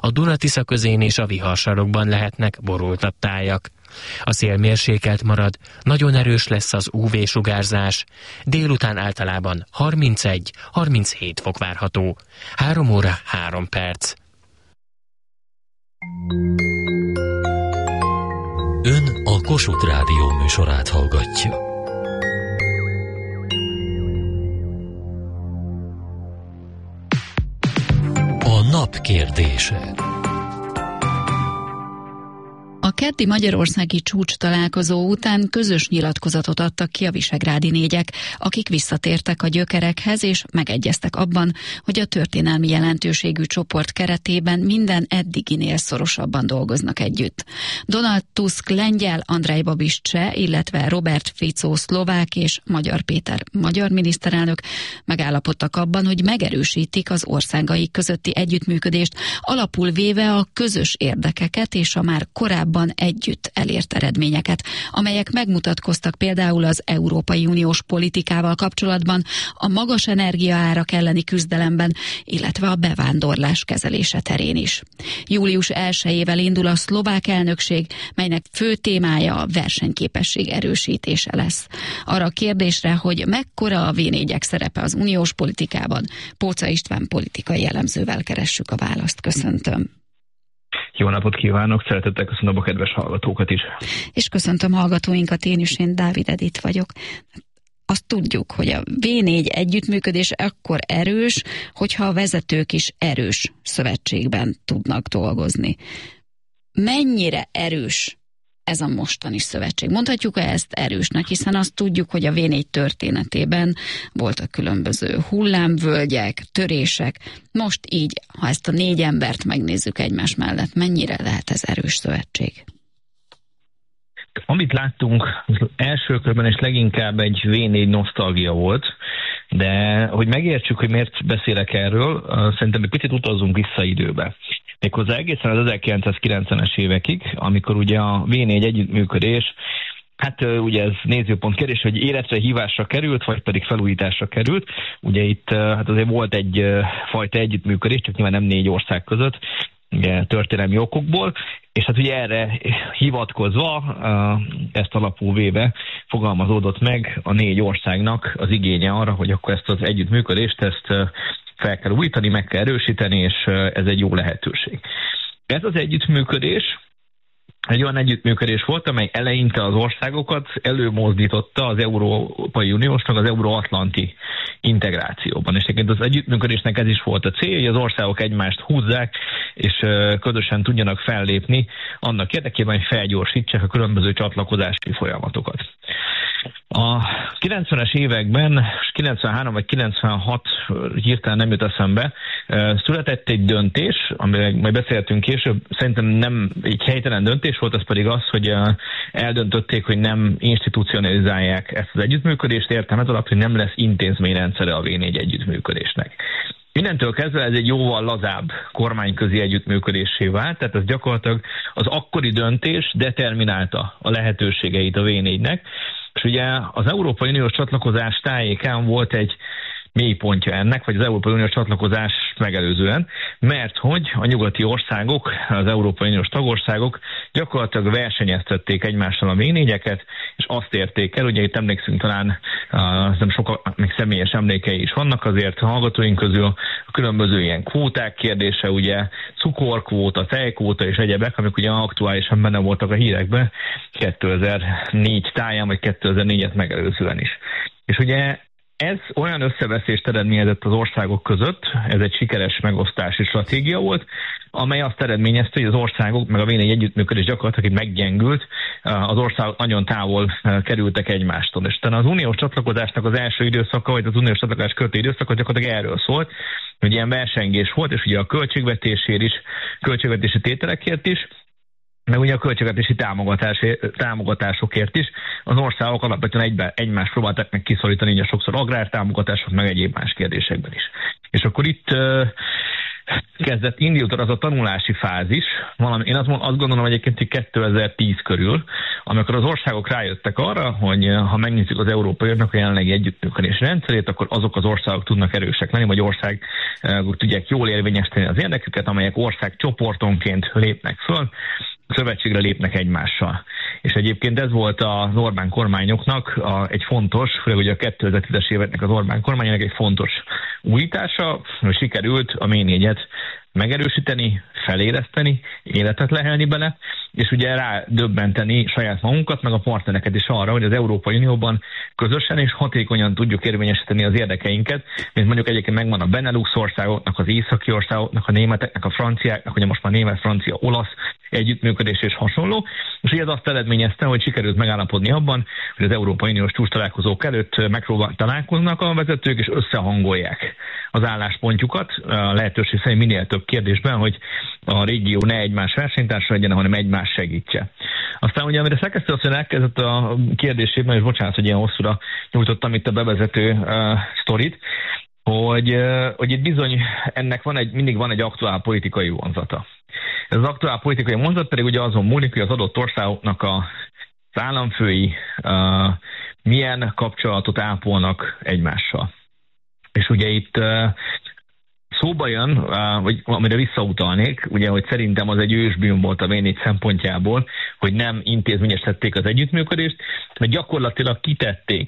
a Duna-Tisza közén és a viharsarokban lehetnek borultabb tájak. A szél mérsékelt marad, nagyon erős lesz az UV-sugárzás, délután általában 31-37 fok várható. 3 óra 3 perc. Ön a Kossuth Rádió műsorát hallgatja. A nap kérdése. A keddi magyarországi csúcs találkozó után közös nyilatkozatot adtak ki a visegrádi négyek, akik visszatértek a gyökerekhez és megegyeztek abban, hogy a történelmi jelentőségű csoport keretében minden eddiginél szorosabban dolgoznak együtt. Donald Tusk lengyel, Andrej Babiš cseh, illetve Robert Fico szlovák és Magyar Péter magyar miniszterelnök megállapodtak abban, hogy megerősítik az országaik közötti együttműködést, alapul véve a közös érdekeket és a már korábban együtt elért eredményeket, amelyek megmutatkoztak például az Európai Uniós politikával kapcsolatban, a magas energiaárak elleni küzdelemben, illetve a bevándorlás kezelése terén is. Július 1-ével indul a szlovák elnökség, melynek fő témája a versenyképesség erősítése lesz. Arra a kérdésre, hogy mekkora a V4-ek szerepe az uniós politikában, Póca István politikai elemzővel keressük a választ. Köszöntöm. Jó napot kívánok, szeretettel köszönöm a kedves hallgatókat is. És köszöntöm hallgatóinkat, én Dávid Edith vagyok. Azt tudjuk, hogy a V4 együttműködés akkor erős, hogyha a vezetők is erős szövetségben tudnak dolgozni. Mennyire erős ez a mostani szövetség? Mondhatjuk ezt erősnek, hiszen azt tudjuk, hogy a V4 történetében voltak különböző hullámvölgyek, törések. Most így, ha ezt a 4 embert megnézzük egymás mellett, mennyire lehet ez erős szövetség? Amit láttunk az első körben, és leginkább egy V4 nosztalgia volt, de hogy megértsük, hogy miért beszélek erről, szerintem egy picit utazzunk vissza időbe. Méghozzá egészen az 1990-es évekig, amikor ugye a V4 együttműködés, hát ugye ez nézőpont kérdés, hogy életre hívásra került, vagy pedig felújításra került. Ugye itt hát azért volt egy fajta együttműködés, csak nyilván nem 4 ország között, ugye, történelmi okokból, és hát ugye erre hivatkozva, ezt alapul véve fogalmazódott meg a 4 országnak az igénye arra, hogy akkor ezt az együttműködést, ezt fel kell újítani, meg kell erősíteni, és ez egy jó lehetőség. Ez az együttműködés egy olyan együttműködés volt, amely eleinte az országokat előmozdította az Európai Uniósnak az euróatlanti integrációban. És egyébként az együttműködésnek ez is volt a célja, hogy az országok egymást húzzák, és közösen tudjanak fellépni annak érdekében, hogy felgyorsítsák a különböző csatlakozási folyamatokat. A 90-es években, 93 vagy 96, hirtelen nem jut eszembe, született egy döntés, amiről majd beszéltünk később, szerintem nem egy helytelen döntés volt, az pedig az, hogy eldöntötték, hogy nem institucionalizálják ezt az együttműködést, értem ez alatt, hogy nem lesz intézményrendszere a V4 együttműködésnek. Innentől kezdve ez egy jóval lazább kormányközi együttműködéssé vált, tehát ez gyakorlatilag az akkori döntés determinálta a lehetőségeit a V4-nek, és ugye az Európai Uniós csatlakozás tájékán volt egy mélypontja ennek, vagy az Európai Uniós csatlakozás megelőzően, mert hogy a nyugati országok, az Európai Uniós tagországok gyakorlatilag versenyeztették egymással a V4-eket, és azt érték el, ugye itt emlékszünk talán, nem sokkal még személyes emlékei is vannak azért a hallgatóink közül, a különböző ilyen kvóták kérdése, ugye cukorkvóta, tejkvóta és egyebek, amik ugye aktuálisan benne voltak a hírekben 2004 táján, vagy 2004-et megelőzően is. És ugye ez olyan összeveszést eredményezett az országok között, ez egy sikeres megosztási stratégia volt, amely azt eredményezte, hogy az országok, meg a V4 együttműködés gyakorlatilag meggyengült, az országok nagyon távol kerültek egymástól. És talán az uniós csatlakozásnak az első időszaka, vagy az uniós csatlakozás követő időszaka gyakorlatilag erről szólt, hogy ilyen versengés volt, és ugye a költségvetésért is, költségvetési tételekért is, meg ugye a költségvetési támogatásokért is. Az országok alapvetően egymást próbálták meg kiszorítani, ugye sokszor agrártámogatások, meg egyéb más kérdésekben is. És akkor itt indult az a tanulási fázis, én azt gondolom egyébként, hogy 2010 körül, amikor az országok rájöttek arra, hogy ha megnézzük az Európai Uniónak a jelenlegi együttműködési rendszerét, akkor azok az országok tudnak erősek lenni, vagy országok tudják jól érvényesíteni az érdeküket, amelyek ország csoportonként lépnek föl, szövetségre lépnek egymással. És egyébként ez volt az Orbán kormányoknak egy fontos, főleg ugye a 2010-es éveknek az Orbán kormánynak egy fontos újítása, hogy sikerült a V4-et megerősíteni, feléleszteni, életet lehelni bele, és ugye rádöbbenteni saját magunkat, meg a partnereket is arra, hogy az Európai Unióban közösen és hatékonyan tudjuk érvényesíteni az érdekeinket, mint mondjuk egyébként megvan a Benelux országoknak, az északi országoknak, a németeknek, a franciáknak, ugye most már német, francia, olasz együttműködés és hasonló, és ugye ez azt eredményezte, hogy sikerült megállapodni abban, hogy az Európai Uniós csúcstalálkozók előtt találkoznak a vezetők, és összehangolják az álláspontjukat, a lehetőség szerint minél több kérdésben, hogy a régió ne egymás versenytársa legyen, hanem egymás segítse. Aztán ugye, amire Szerkesztő asszony elkezdett a kérdésében, és bocsánat, hogy ilyen hosszúra nyújtottam itt a bevezető sztorit, hogy itt bizony ennek mindig van egy aktuál politikai vonzata. Ez az aktuál politikai vonzat pedig ugye azon múlik, hogy az adott országoknak az államfői milyen kapcsolatot ápolnak egymással. És ugye itt szóba jön, vagy amire visszautalnék, ugye, hogy szerintem az egy ősbűn volt a V4 szempontjából, hogy nem intézményesítették az együttműködést, mert gyakorlatilag kitették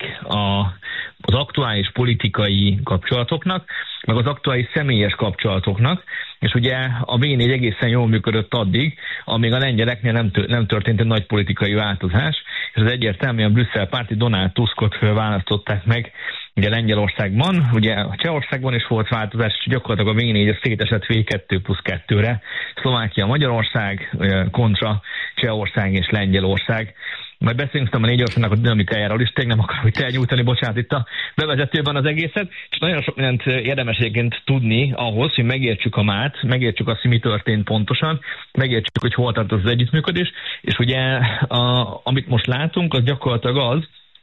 az aktuális politikai kapcsolatoknak, meg az aktuális személyes kapcsolatoknak, és ugye a V4 egészen jól működött addig, amíg a lengyeleknél nem történt egy nagy politikai változás, és az egyértelműen Brüsszel párti Donald Tuskot választották meg ugye Lengyelországban, ugye a Csehországban is volt változás, és gyakorlatilag a V4 szétesett V2+2-re, Szlovákia, Magyarország kontra Csehország és Lengyelország. Majd beszélünk a négy országnak a dinamikájáról is, tényleg nem akarom itt elnyújtani, bocsánat, itt a bevezetőben az egészet, és nagyon sok mindent érdemes egyébként tudni ahhoz, hogy megértsük a mát, megértsük azt, hogy mi történt pontosan, megértsük, hogy hol tart az együttműködés, és ugye amit most látunk, az gyakorlatilag az,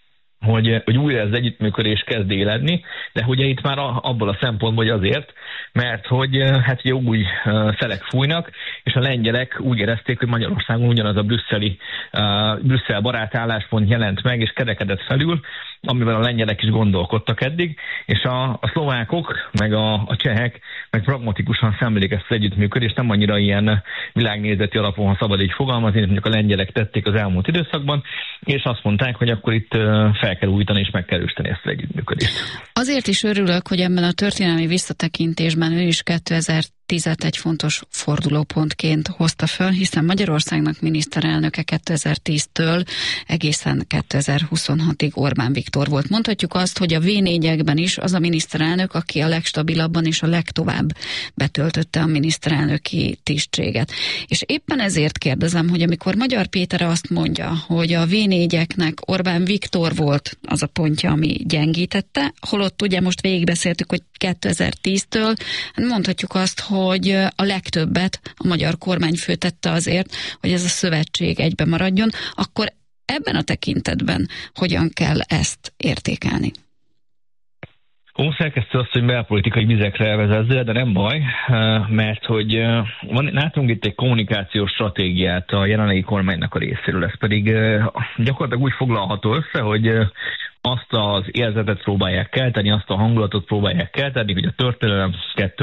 hogy újra ez együttműködés kezd éledni, de ugye itt már abból a szempontból, hogy azért, mert hogy hát ugye új szelek fújnak, és a lengyelek úgy érezték, hogy Magyarországon ugyanaz a Brüsszel barát álláspont jelent meg, és kerekedett felül, amivel a lengyelek is gondolkodtak eddig, és a szlovákok, meg a csehek meg pragmatikusan szemlélik ezt az együttműködést, nem annyira ilyen világnézeti alapon, ha szabad így fogalmazni, mondjuk a lengyelek tették az elmúlt időszakban, és azt mondták, hogy akkor itt fel kell újítani és meg kell erősíteni ezt az együttműködést. Azért is örülök, hogy ebben a történelmi visszatekintésben ő is 2010-et egy fontos fordulópontként hozta föl, hiszen Magyarországnak miniszterelnöke 2010-től egészen 2026-ig Orbán Viktor volt. Mondhatjuk azt, hogy a V4-ekben is az a miniszterelnök, aki a legstabilabban és a legtovább betöltötte a miniszterelnöki tisztséget. És éppen ezért kérdezem, hogy amikor Magyar Péter azt mondja, hogy a V4-eknek Orbán Viktor volt az a pontja, ami gyengítette, holott ugye most végigbeszéltük, hogy 2010-től mondhatjuk azt, hogy a legtöbbet a magyar kormányfő tette azért, hogy ez a szövetség egybe maradjon, akkor ebben a tekintetben hogyan kell ezt értékelni? Szerkesztő azt, hogy belpolitikai vizekre vezezzél, de nem baj, mert hogy látunk itt egy kommunikációs stratégiát a jelenlegi kormánynak a részéről, ez pedig gyakorlatilag úgy foglalható össze, hogy azt az érzetet próbálják kelteni, azt a hangulatot próbálják kelteni, hogy a történelem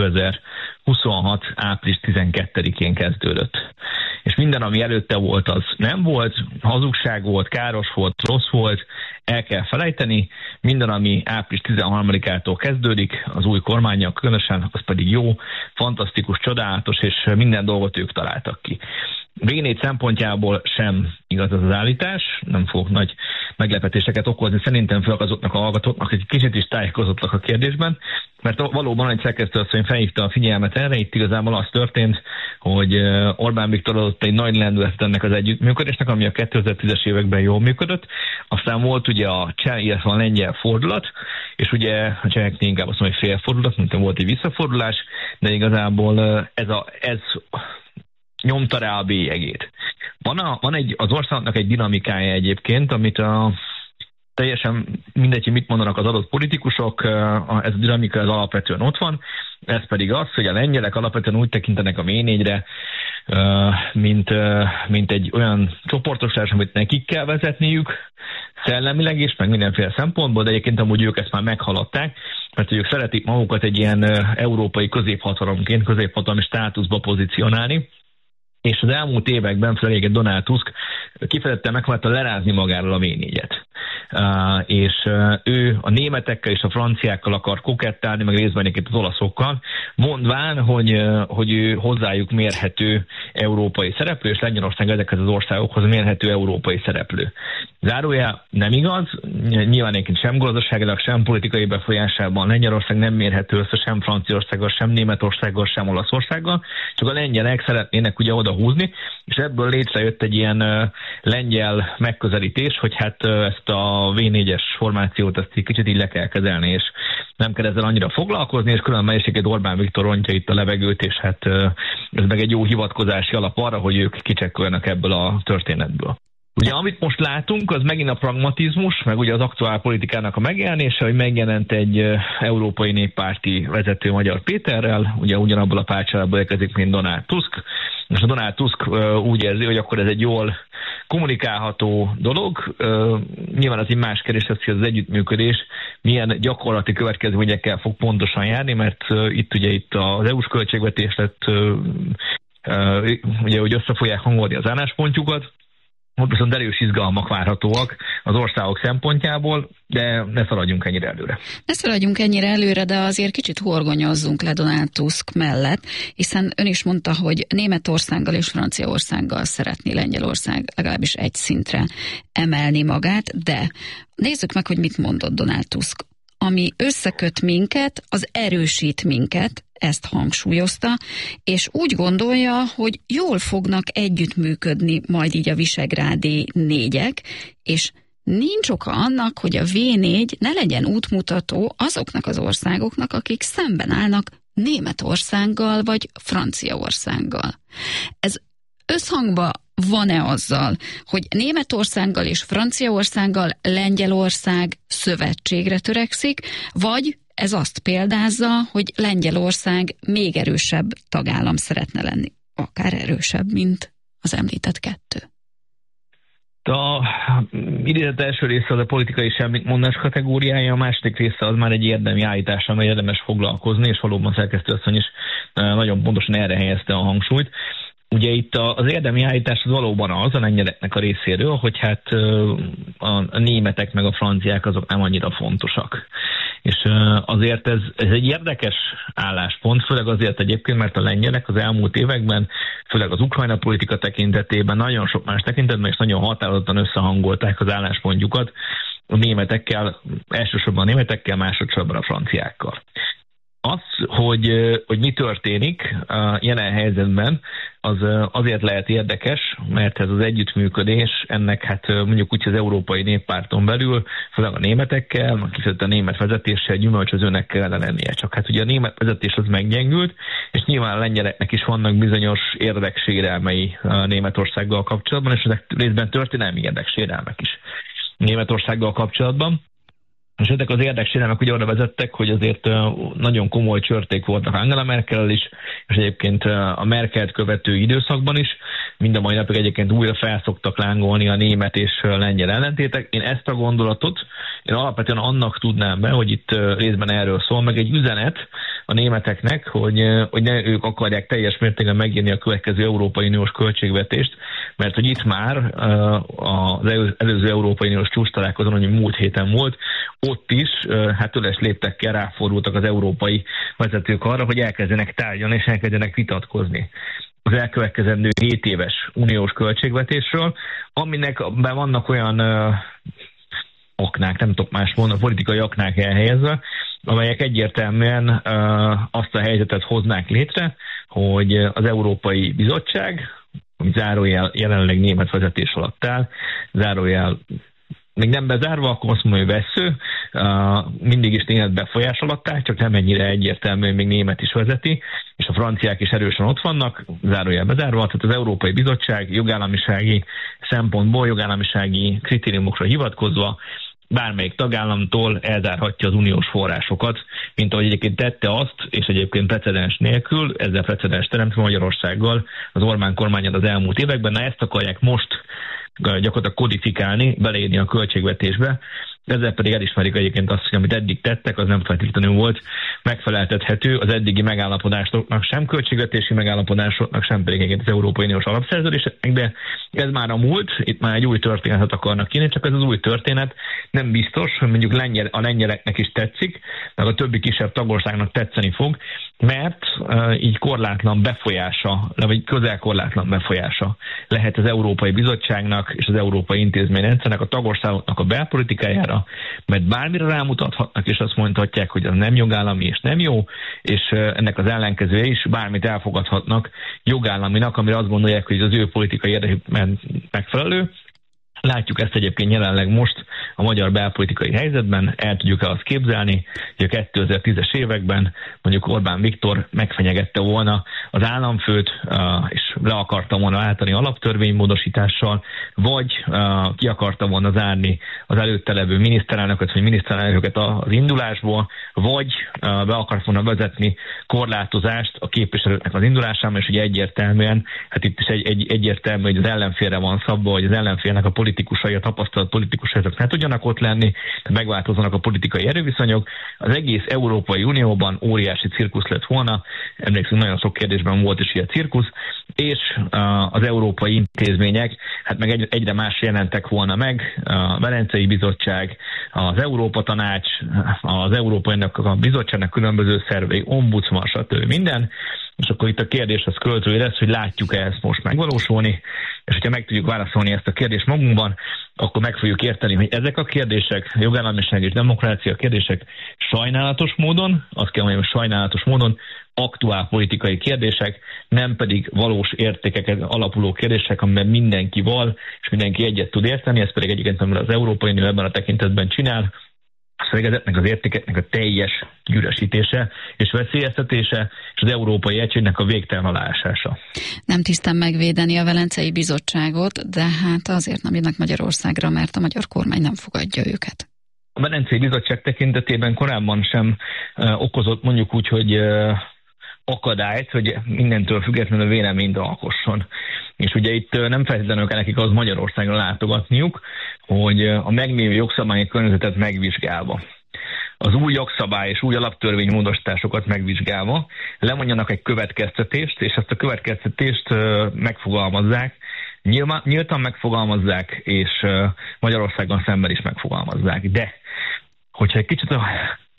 2026. április 12-én kezdődött. És minden, ami előtte volt, az nem volt, hazugság volt, káros volt, rossz volt, el kell felejteni, minden, ami április 13-ától kezdődik, az új kormánnyal különösen, az pedig jó, fantasztikus, csodálatos, és minden dolgot ők találtak ki. V4 szempontjából sem igaz az állítás, nem fogok nagy meglepetéseket okozni, szerintem főleg azoknak a hallgatóknak, hogy kicsit is tájékozottak a kérdésben, mert valóban egy szerkesztő asszony felhívta a figyelmet erre, itt igazából az történt, hogy Orbán Viktor adott egy nagy lendületet ennek az együttműködésnek, ami a 2010-es években jól működött, aztán volt ugye a cseh, illetve a lengyel fordulat, és ugye a cseheknél inkább azt mondom, hogy félfordulat, mint volt egy visszafordulás, de igazából ez nyomta rá a bélyegét. Van az országnak egy dinamikája egyébként, amit teljesen mindegy, hogy mit mondanak az adott politikusok, ez a dinamika az alapvetően ott van, ez pedig az, hogy a lengyelek alapvetően úgy tekintenek a V4-re, mint egy olyan csoportosulás, amit nekik kell vezetniük, szellemileg is, meg mindenféle szempontból, de egyébként amúgy ők ezt már meghaladták, mert ők szeretik magukat egy ilyen európai középhatalomként, középhatalmi státuszba pozícionálni, és az elmúlt években főleg Donald Tusk kifejezetten megpróbálta lerázni magáról a V4-et. És ő a németekkel és a franciákkal akar kokettálni, meg részben egyébként az olaszokkal, mondván, hogy ő hozzájuk mérhető európai szereplő, és Lengyelország ezekhez az országokhoz mérhető európai szereplő. Zárójel nem igaz, nyilván egyébként sem gazdaságilag, sem politikai befolyásában Lengyelország nem mérhető össze sem Franciaországgal, sem Németországgal, sem Olaszországgal, csak a lengyelek szeretnének ugye oda húzni, és ebből létrejött egy ilyen lengyel megközelítés, hogy hát ezt a V4-es formációt ezt egy kicsit így le kell kezelni, és nem kell ezzel annyira foglalkozni, és különben is egy Orbán Viktor rontja itt a levegőt, és hát ez meg egy jó hivatkozási alap arra, hogy ők kicsekkoljanak ebből a történetből. Ugye amit most látunk, az megint a pragmatizmus, meg ugye az aktuál politikának a megjelenése, hogy megjelent egy európai néppárti vezető Magyar Péterrel, ugye ugyanabból a pártcsaládból érkezik, mint Donald Tusk, és a Donald Tusk úgy érzi, hogy akkor ez egy jól kommunikálható dolog. Nyilván az egy más kérdés lesz, hogy az együttműködés milyen gyakorlati következményekkel fog pontosan járni, mert itt az EU-s költségvetés lett, ugye, hogy össze fogják hangolni az álláspontjukat. Ott viszont erős izgalmak várhatóak az országok szempontjából, de ne szaladjunk ennyire előre. Ne szaladjunk ennyire előre, de azért kicsit horgonyozzunk le Donald Tusk mellett, hiszen ön is mondta, hogy Németországgal és Franciaországgal szeretné Lengyelország legalábbis egy szintre emelni magát, de nézzük meg, hogy mit mondott Donald Tusk. Ami összeköt minket, az erősít minket, ezt hangsúlyozta, és úgy gondolja, hogy jól fognak együttműködni majd így a visegrádi négyek, és nincs oka annak, hogy a V4 ne legyen útmutató azoknak az országoknak, akik szemben állnak Németországgal vagy Franciaországgal. Ez összhangban van-e azzal, hogy Németországgal és Franciaországgal Lengyelország szövetségre törekszik, vagy ez azt példázza, hogy Lengyelország még erősebb tagállam szeretne lenni, akár erősebb, mint az említett kettő? A idézet első része az a politikai semmit-mondás kategóriája, a második része az már egy érdemi állítás, amely érdemes foglalkozni, és valóban szerkesztő asszony is nagyon pontosan erre helyezte a hangsúlyt. Ugye itt az érdemi állítás az valóban az a lengyeleknek a részéről, hogy hát a németek meg a franciák azok nem annyira fontosak. És azért ez egy érdekes álláspont, főleg azért egyébként, mert a lengyelek az elmúlt években, főleg az Ukrajna politika tekintetében, nagyon sok más tekintetben és nagyon határozottan összehangolták az álláspontjukat a németekkel, elsősorban a németekkel, másodszorban a franciákkal. Az, hogy mi történik jelen helyzetben, az azért lehet érdekes, mert ez az együttműködés, ennek hát mondjuk úgy az Európai Néppárton belül, főleg a németekkel, kifejezetten a német vezetéssel gyümölcsözőnek kellene lennie. Csak hát ugye a német vezetés az meggyengült, és nyilván a lengyeleknek is vannak bizonyos érdeksérelmei Németországgal kapcsolatban, és ezek részben történelmi érdeksérelmek is Németországgal kapcsolatban. És ezek az érdeksérelmek ugye oda vezettek, hogy azért nagyon komoly csörték voltak Angela Merkel is, és egyébként a Merkelt követő időszakban is, mind a mai napig egyébként újra felszoktak lángolni a német és lengyel ellentétek. Én ezt a gondolatot alapvetően annak tudnám be, hogy itt részben erről szól, meg egy üzenet a németeknek, hogy ne ők akarják teljes mértékben megírni a következő Európai Uniós költségvetést, mert hogy itt már az előző Európai Uniós csúcstalálkozón, ami múlt héten volt, ott is hát üles léptekkel ráfordultak az európai vezetők arra, hogy elkezdenek tárgyalni és elkezdenek vitatkozni az elkövetkezendő 7 éves uniós költségvetésről, aminek vannak olyan aknák, nem tudok más mondani, politikai aknák elhelyezve, amelyek egyértelműen azt a helyzetet hoznák létre, hogy az Európai Bizottság, ami zárójel jelenleg német vezetés alatt áll, zárójel még nem bezárva, akkor azt mondom, hogy vessző, mindig is német befolyás alatt áll, csak nem ennyire egyértelmű, hogy még német is vezeti, és a franciák is erősen ott vannak, zárójel bezárva, tehát az Európai Bizottság jogállamisági szempontból, jogállamisági kritériumokra hivatkozva bármelyik tagállamtól elzárhatja az uniós forrásokat, mint ahogy egyébként tette azt, és egyébként precedens nélkül, ezzel precedens teremtve Magyarországgal az Orbán kormányon az elmúlt években. Na ezt akarják most gyakorlatilag kodifikálni, beleírni a költségvetésbe, ezzel pedig elismerik egyébként azt, hogy amit eddig tettek, az nem feltétlenül volt megfeleltethető az eddigi megállapodásoknak, sem költségvetési megállapodásoknak, sem pedig egyébként az Európai Uniós alapszerződéseknek, de ez már a múlt, itt már egy új történetet akarnak írni, csak ez az új történet nem biztos, hogy mondjuk a lengyeleknek is tetszik, meg a többi kisebb tagországnak tetszeni fog, mert így korlátlan befolyása, vagy közel-korlátlan befolyása lehet az Európai Bizottságnak és az Európai Intézményrendszernek a tagországoknak a belpolitikájára, mert bármire rámutathatnak, és azt mondhatják, hogy az nem jogállami és nem jó, és ennek az ellenkezője is bármit elfogadhatnak jogállaminak, amire azt gondolják, hogy az ő politikai érdekükben megfelelő. Látjuk ezt egyébként jelenleg most a magyar belpolitikai helyzetben, el tudjuk-e azt képzelni, hogy a 2010-es években mondjuk Orbán Viktor megfenyegette volna az államfőt, és le akarta volna állítani alaptörvénymódosítással, vagy ki akarta volna zárni az előtte levő miniszterelnököt, vagy miniszterelnököket az indulásból, vagy be akart volna vezetni korlátozást a képviselőknek az indulásában, és ugye egyértelműen, hát itt is egyértelmű, hogy az ellenfélre van szabva, hogy az ellenfélnek a politikusai, a tapasztalat politikusai azok ne tudjanak ott lenni, megváltozzanak a politikai erőviszonyok. Az egész Európai Unióban óriási cirkusz lett volna, emlékszünk, nagyon sok kérdésben volt is ilyen cirkusz, és az európai intézmények, hát meg egyre más jelentek volna meg, a Velencei Bizottság, az Európa Tanács, az Európai Bizottságnak különböző szervei, ombudsman, stb. Minden, és akkor itt a kérdés az költői lesz, hogy látjuk-e ezt most megvalósulni, és hogyha meg tudjuk válaszolni ezt a kérdést magunkban, akkor meg fogjuk érteni, hogy ezek a kérdések, jogállamiság és demokrácia kérdések sajnálatos módon, azt kell mondjam, sajnálatos módon aktuál politikai kérdések, nem pedig valós értékeken alapuló kérdések, amiben mindenki val, és mindenki egyet tud érteni, ez pedig egyébként, amivel az Európai Unió ebben a tekintetben csinál, ezeknek az értékeknek a teljes gyűrösítése és veszélyeztetése, és az európai egységnek a végtelen aláásása. Nem tisztem megvédeni a Velencei Bizottságot, de hát azért nem jönnek Magyarországra, mert a magyar kormány nem fogadja őket. A Velencei Bizottság tekintetében korábban sem okozott mondjuk úgy, hogy akadályt, hogy mindentől függetlenül véleményt alkosson. És ugye itt nem feltétlenül kell nekik az Magyarországra látogatniuk, hogy a meglévő jogszabályi környezetet megvizsgálva, az új jogszabály és új alaptörvénymódosításokat megvizsgálva lemondjanak egy következtetést, és ezt a következtetést megfogalmazzák, nyíltan megfogalmazzák, és Magyarországon szemben is megfogalmazzák. De, hogyha egy kicsit a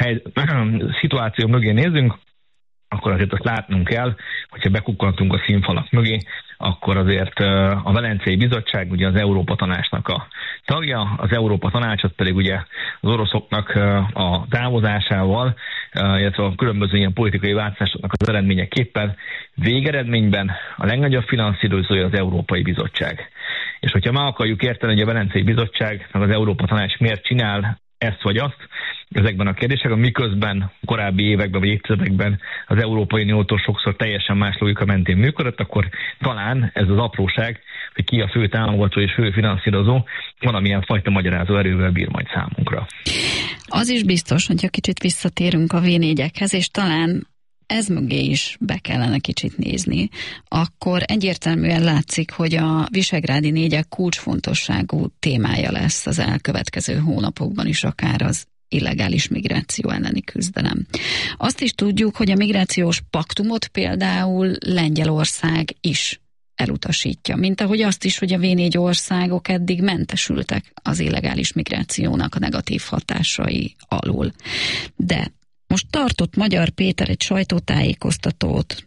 szituáció mögé nézünk, akkor azért azt látnunk kell, hogyha bekukkantunk a színfalak mögé, akkor azért a Velencei Bizottság ugye az Európa Tanácsnak a tagja, az Európa Tanácsot pedig ugye az oroszoknak a távozásával, illetve a különböző ilyen politikai változásoknak az eredményeképpen végeredményben a legnagyobb finanszírozója az Európai Bizottság. És hogyha meg akarjuk érteni, hogy a Velencei Bizottság meg az Európa Tanács miért csinál ezt vagy azt, ezekben a kérdésekben, miközben korábbi években vagy évtizedekben az Európai Uniótól sokszor teljesen más logika mentén működött, akkor talán ez az apróság, hogy ki a fő támogató és fő finanszírozó, valamilyen fajta magyarázó erővel bír majd számunkra. Az is biztos, hogyha kicsit visszatérünk a V4-ekhez, és talán ez mögé is be kellene kicsit nézni, akkor egyértelműen látszik, hogy a visegrádi négyek kulcsfontosságú témája lesz az elkövetkező hónapokban is, akár az illegális migráció elleni küzdelem. Azt is tudjuk, hogy a migrációs paktumot például Lengyelország is elutasítja, mint ahogy azt is, hogy a V4 országok eddig mentesültek az illegális migrációnak a negatív hatásai alól. De most tartott Magyar Péter egy sajtótájékoztatót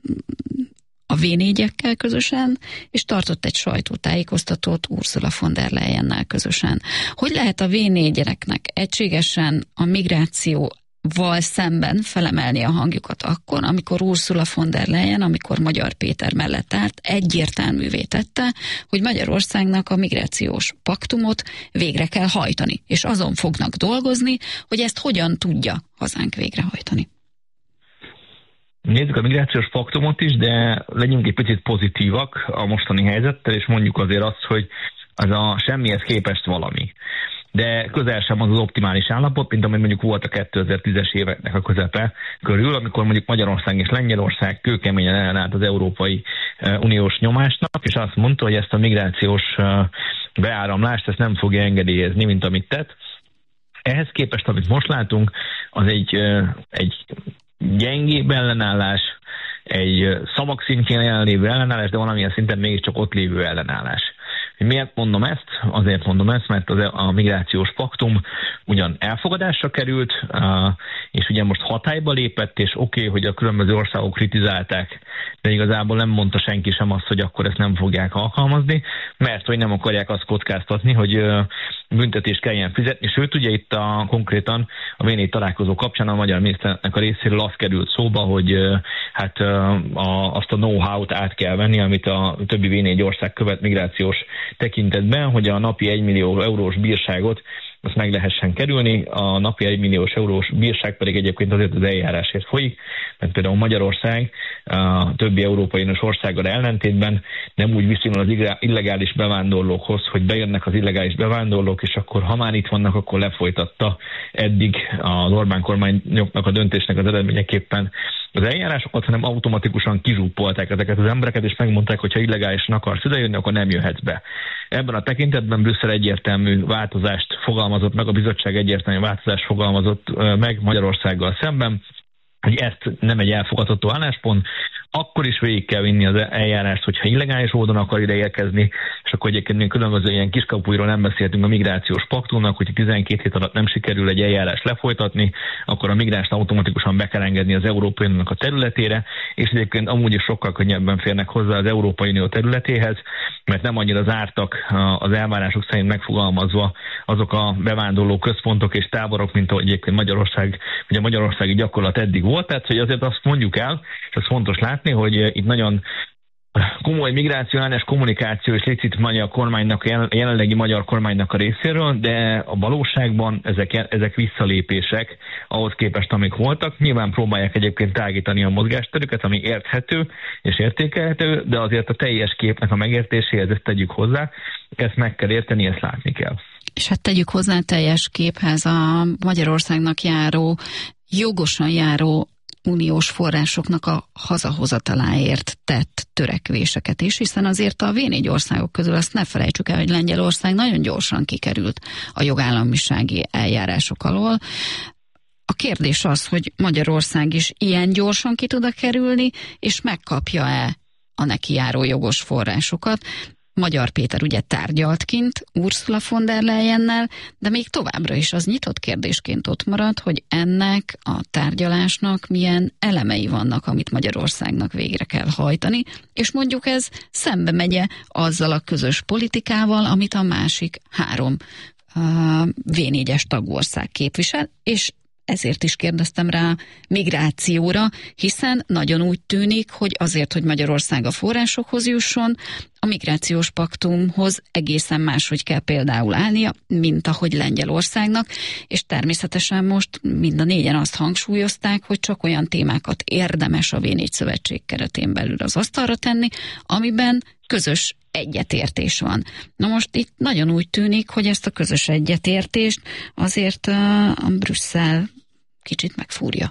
a V4-ekkel közösen, és tartott egy sajtótájékoztatót Ursula von der Leyennel közösen. Hogy lehet a V4-eknek egységesen a migráció val szemben felemelni a hangjukat akkor, amikor Ursula von der Leyen, amikor Magyar Péter mellett állt, egyértelművé tette, hogy Magyarországnak a migrációs paktumot végre kell hajtani, és azon fognak dolgozni, hogy ezt hogyan tudja hazánk végrehajtani. Nézzük a migrációs paktumot is, de legyünk egy picit pozitívak a mostani helyzettel, és mondjuk azért azt, hogy az a semmihez képest valami. De közel sem az optimális állapot, mint amely mondjuk volt a 2010-es éveknek a közepe körül, amikor mondjuk Magyarország és Lengyelország kőkeményen ellenállt az Európai Uniós nyomásnak, és azt mondta, hogy ezt a migrációs beáramlást ezt nem fogja engedélyezni, mint amit tett. Ehhez képest, amit most látunk, az egy gyengébb ellenállás, egy szavak szintjén jelenlévő ellenállás, de valamilyen szinten mégiscsak ott lévő ellenállás. Miért mondom ezt? Azért mondom ezt, mert a migrációs paktum ugyan elfogadásra került, és ugye most hatályba lépett, és oké, hogy a különböző országok kritizálták, de igazából nem mondta senki sem azt, hogy akkor ezt nem fogják alkalmazni, mert hogy nem akarják azt kockáztatni, hogy büntetést kelljen fizetni, sőt ugye itt konkrétan a V4 találkozó kapcsán a magyar miniszternek a részéről az került szóba, hogy azt a know-how-t át kell venni, amit a többi V4 ország követ migrációs tekintetben, hogy a napi 1 millió eurós bírságot azt meg lehessen kerülni, a napi 1 milliós eurós bírság pedig egyébként azért az eljárásért folyik, mert például Magyarország a többi Európai Uniós országgal ellentétben nem úgy viszonyul az illegális bevándorlókhoz, hogy bejönnek az illegális bevándorlók, és akkor ha már itt vannak, akkor lefolytatta eddig az Orbán kormányoknak a döntésnek az eredményeképpen az eljárásokat, hanem automatikusan kizsúppolták ezeket az embereket, és megmondták, hogy ha illegálisan akarsz idejönni, akkor nem jöhetsz be. Ebben a tekintetben Brüsszel egyértelmű változást fogalmazott meg, a bizottság egyértelmű változást fogalmazott meg Magyarországgal szemben, hogy ezt nem egy elfogadható álláspont, akkor is végig kell vinni az eljárást, hogyha illegális módon akar ide érkezni, és akkor egyébként még különböző ilyen kiskapujról nem beszéltünk a migrációs paktumnak, hogyha 12 hét alatt nem sikerül egy eljárást lefolytatni, akkor a migránst automatikusan be kell engedni az Európai Uniónak a területére, és egyébként amúgy is sokkal könnyebben férnek hozzá az Európai Unió területéhez, mert nem annyira zártak az elvárások szerint megfogalmazva azok a bevándorló központok és táborok, mint ahogy egyébként Magyarország, ugye a magyarországi gyakorlat eddig volt, tehát hogy azért azt mondjuk el, és ez fontos látni, hogy itt nagyon komoly migrációs kommunikáció és licit magyar kormánynak, a jelenlegi magyar kormánynak a részéről, de a valóságban ezek visszalépések ahhoz képest, amik voltak. Nyilván próbálják egyébként tágítani a mozgásterüket, ami érthető és értékelhető, de azért a teljes képnek a megértéséhez ezt tegyük hozzá, ezt meg kell érteni, ezt látni kell. És hát tegyük hozzá teljes képhez a Magyarországnak jogosan járó uniós forrásoknak a hazahozataláért tett törekvéseket is, hiszen azért a V4 országok közül azt ne felejtsük el, hogy Lengyelország nagyon gyorsan kikerült a jogállamisági eljárások alól. A kérdés az, hogy Magyarország is ilyen gyorsan ki tud kerülni, és megkapja-e a neki járó jogos forrásokat. Magyar Péter ugye tárgyalt kint Ursula von der Leyennel, de még továbbra is az nyitott kérdésként ott marad, hogy ennek a tárgyalásnak milyen elemei vannak, amit Magyarországnak végre kell hajtani, és mondjuk ez szembe megye azzal a közös politikával, amit a másik 3 V4-es tagország képvisel, és ezért is kérdeztem rá migrációra, hiszen nagyon úgy tűnik, hogy azért, hogy Magyarország a forrásokhoz jusson, a migrációs paktumhoz egészen máshogy kell például állnia, mint ahogy Lengyelországnak, és természetesen most mind a 4-en azt hangsúlyozták, hogy csak olyan témákat érdemes a V4 szövetség keretén belül az asztalra tenni, amiben közös egyetértés van. Na most itt nagyon úgy tűnik, hogy ezt a közös egyetértést azért a Brüsszel kicsit megfúrja.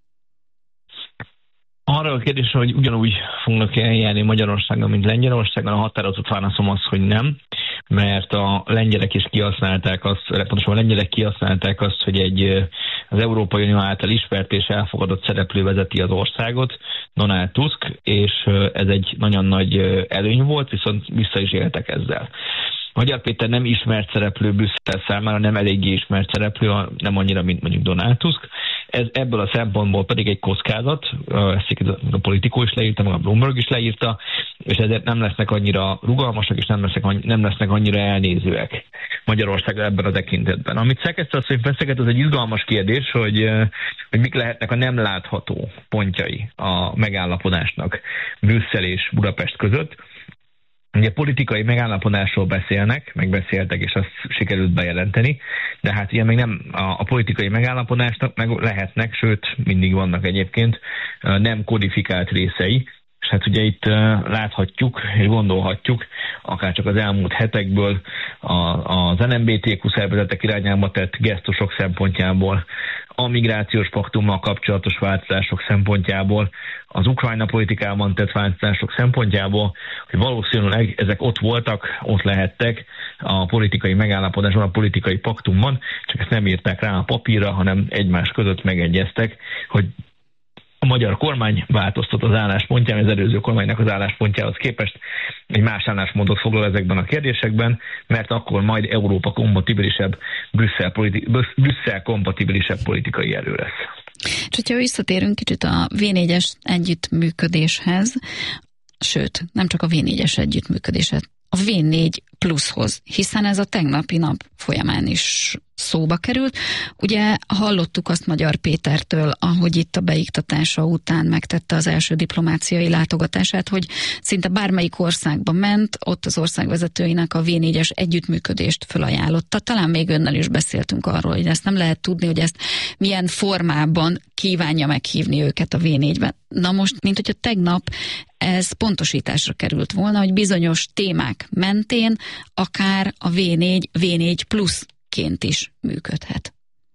Arra a kérdésre, hogy ugyanúgy fognak eljárni Magyarországon, mint Lengyelországon, a határozott válaszom az, hogy nem, mert a lengyelek is kihasználták azt, hogy az Európai Unió által ismert és elfogadott szereplő vezeti az országot, Donald Tusk, és ez egy nagyon nagy előny volt, viszont vissza is éltek ezzel. Magyar Péter nem ismert szereplő Brüsszel számára, nem eléggé ismert szereplő, nem annyira, mint mondjuk Donald Tusk, Ebből a szempontból pedig egy kockázat, ezt a Politico is leírta, meg a Bloomberg is leírta, és ezért nem lesznek annyira rugalmasak, és nem lesznek annyira elnézőek Magyarország ebben a tekintetben. Amit Szekeszter asszony feszeget, az egy izgalmas kérdés, hogy mik lehetnek a nem látható pontjai a megállapodásnak Brüsszel és Budapest között. Ugye politikai megállapodásról megbeszéltek, és azt sikerült bejelenteni, de hát ilyen még nem a politikai megállapodásnak meg lehetnek, sőt, mindig vannak egyébként nem kodifikált részei, és hát ugye itt láthatjuk és gondolhatjuk, akár csak az elmúlt hetekből az LMBTQ szervezetek irányába tett gesztusok szempontjából, a migrációs paktummal kapcsolatos változások szempontjából, az Ukrajna politikában tett változások szempontjából, hogy valószínűleg ezek ott voltak, ott lehettek a politikai megállapodásban, a politikai paktumban, csak ezt nem írták rá a papírra, hanem egymás között megegyeztek, hogy a magyar kormány változtat az álláspontján, az előző kormánynak az álláspontjához képest egy más álláspontot foglal ezekben a kérdésekben, mert akkor majd Európa kompatibilisebb, Brüsszel kompatibilisebb politikai erő lesz. És hogyha visszatérünk kicsit a V4-es együttműködéshez, sőt, nem csak a V4-es együttműködéshez, a V4 pluszhoz, hiszen ez a tegnapi nap folyamán is szóba került. Ugye hallottuk azt Magyar Pétertől, ahogy itt a beiktatása után megtette az első diplomáciai látogatását, hogy szinte bármelyik országba ment, ott az országvezetőinek a V4-es együttműködést felajánlotta. Talán még önnel is beszéltünk arról, hogy ezt nem lehet tudni, hogy ezt milyen formában kívánja meghívni őket a V4-ben. Na most, mint hogyha tegnap ez pontosításra került volna, hogy bizonyos témák mentén akár a V4 pluszként is működhet.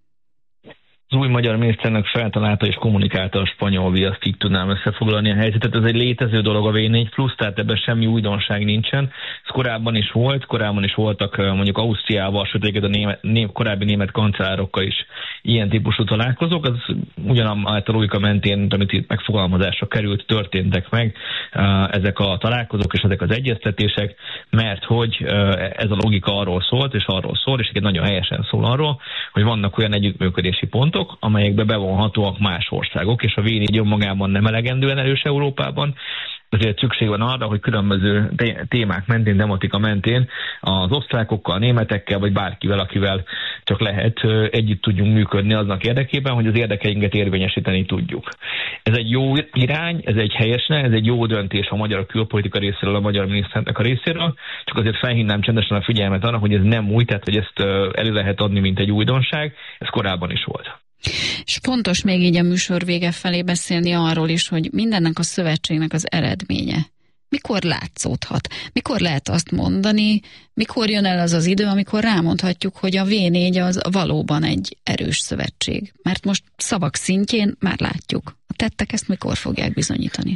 Az új magyar miniszternek feltalálta és kommunikálta a spanyol viaszt, így tudnám összefoglalni a helyzetet. Ez egy létező dolog a V4 plusz, tehát ebben semmi újdonság nincsen. Ez korábban is voltak mondjuk Ausztriával, sőt a korábbi német kancellárokkal is ilyen típusú találkozók. Az ugyanállt a logika mentén, amit itt megfogalmazásra került, történtek meg ezek a találkozók és ezek az egyeztetések, mert hogy ez a logika arról szólt, és nagyon helyesen szól arról, hogy vannak olyan együttműködési pontok, amelyekbe bevonhatóak más országok, és a V4 önmagában nem elegendően erős Európában, ezért szükség van arra, hogy különböző témák mentén, tematika mentén az osztrákokkal, németekkel, vagy bárkivel, akivel csak lehet, együtt tudjunk működni aznak érdekében, hogy az érdekeinket érvényesíteni tudjuk. Ez egy jó irány, ez egy jó döntés a magyar külpolitika részéről, a magyar miniszternek a részéről, csak azért felhívnám csendesen a figyelmet arra, hogy ez nem új, tehát hogy ezt elő lehet adni, mint egy újdonság, ez korábban is volt. És fontos még így a műsor vége felé beszélni arról is, hogy mindennek a szövetségnek az eredménye mikor látszódhat? Mikor lehet azt mondani, mikor jön el az az idő, amikor rámondhatjuk, hogy a V4 az valóban egy erős szövetség? Mert most szavak szintjén már látjuk. A tettek ezt mikor fogják bizonyítani?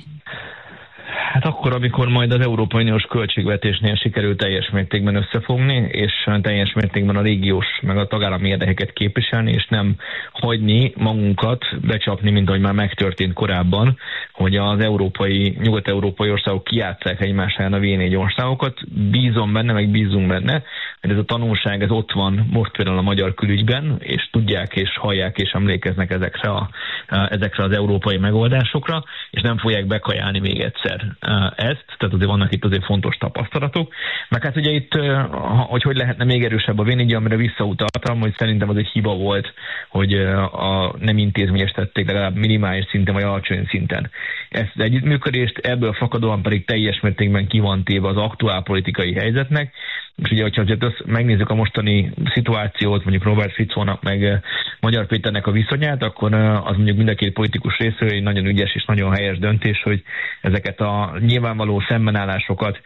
Hát akkor, amikor majd az Európai Uniós költségvetésnél sikerül teljes mértékben összefogni, és teljes mértékben a régiós, meg a tagállami érdekeket képviselni, és nem hagyni magunkat becsapni, mint ahogy már megtörtént korábban, hogy az nyugat-európai országok kijátsszák egymás ellen a V4 országokat. Bízom benne, meg bízunk benne, hogy ez a tanulság ez ott van most például a magyar külügyben, és tudják, és hallják, és emlékeznek ezekre az európai megoldásokra, és nem fogják bekajálni még egyszer ezt, tehát azért vannak itt azért fontos tapasztalatok. Meg hát ugye itt, hogy lehetne még erősebb a V4, amire visszautaltam, hogy szerintem az egy hiba volt, hogy nem intézményesítették legalább minimális szinten, vagy alacsony szinten ezt az együttműködést, ebből fakadóan pedig teljes mértékben ki van téve az aktuál politikai helyzetnek, és ugye, hogyha megnézzük a mostani szituációt, mondjuk Robert Ficónak meg Magyar Péternek a viszonyát, akkor az mondjuk mind a két politikus részéről egy nagyon ügyes és nagyon helyes döntés, hogy ezeket a nyilvánvaló szembenállásokat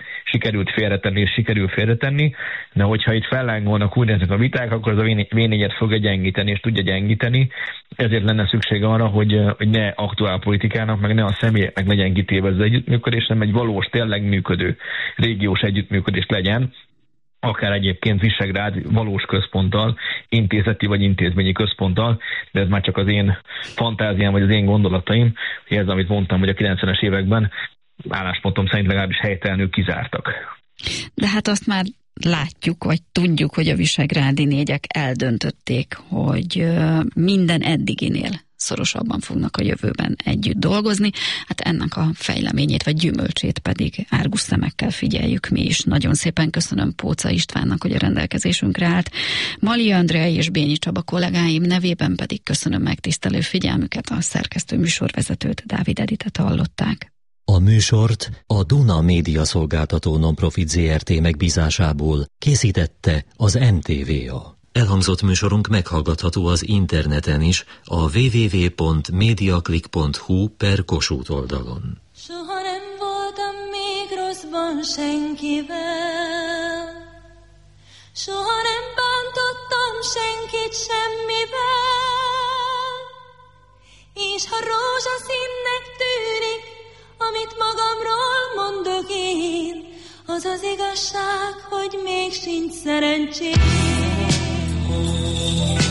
sikerül félretenni, de hogyha itt fellángolnak úgy ezek a viták, akkor az a V4-et fogja gyengíteni, és tudja gyengíteni, ezért lenne szükség arra, hogy ne aktuál politikának, meg ne a személyeknek legyen kitéve az együttműködés, hanem egy valós, tényleg működő régiós együttműködés legyen, akár egyébként Visegrád valós központtal, intézeti vagy intézményi központtal, de ez már csak az én fantáziám, vagy az én gondolataim, hogy ez, amit mondtam, hogy a 90-es években álláspontom szerint legalábbis helytelenül kizártak. De hát azt már látjuk, vagy tudjuk, hogy a visegrádi négyek eldöntötték, hogy minden eddiginél szorosabban fognak a jövőben együtt dolgozni. Hát ennek a fejleményét vagy gyümölcsét pedig árgus szemekkel figyeljük mi is. Nagyon szépen köszönöm Póca Istvánnak, hogy a rendelkezésünkre állt. Mali Andrea és Bényi Csaba kollégáim nevében pedig köszönöm megtisztelő figyelmüket, a szerkesztő műsorvezetőt, Dávid Editet hallották. A műsort a Duna Média Szolgáltató Nonprofit Zrt. Megbízásából készítette az NTVA. Elhangzott műsorunk meghallgatható az interneten is, a www.mediaclick.hu/Kossuth oldalon. Soha nem voltam még rosszban senkivel, soha nem bántottam senkit semmivel, és ha rózsaszínnek tűnik, amit magamról mondok én, az az igazság, hogy még sincs szerencsém.